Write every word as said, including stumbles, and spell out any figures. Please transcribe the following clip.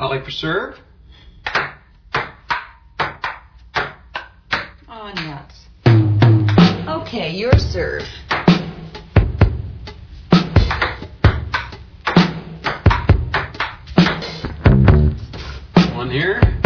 Holly for serve. Oh, nuts. Okay, your serve. One here.